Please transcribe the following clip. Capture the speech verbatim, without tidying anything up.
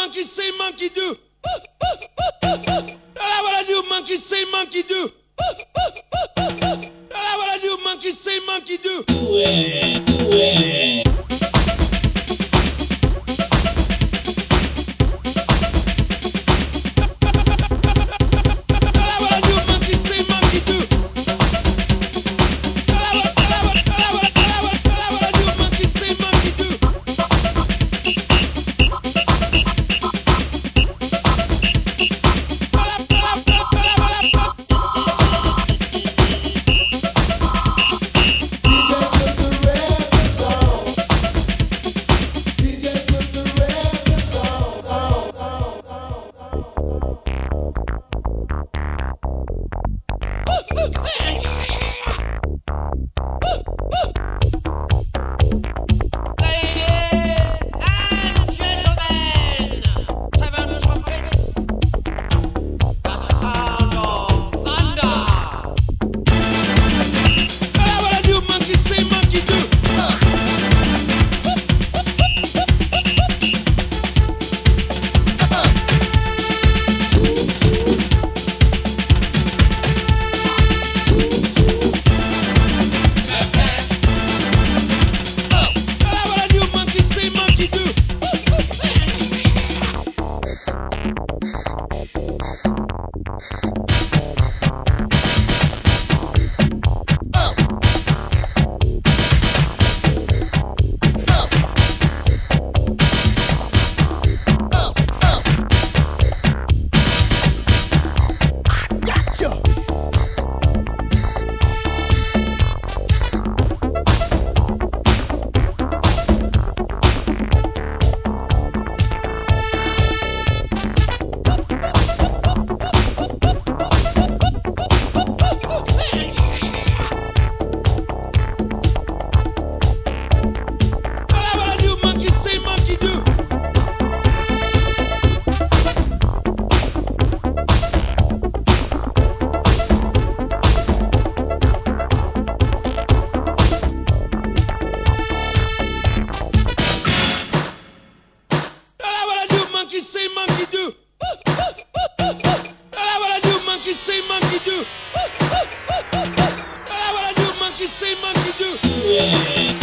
monkey say monkey do. Don't what I do, monkey say monkey do. Don't what I do, monkey say monkey do. Ouais, ouais. Monkey say monkey do. That's what I do, monkey say monkey do. That's what I do, monkey say monkey do. Ouais.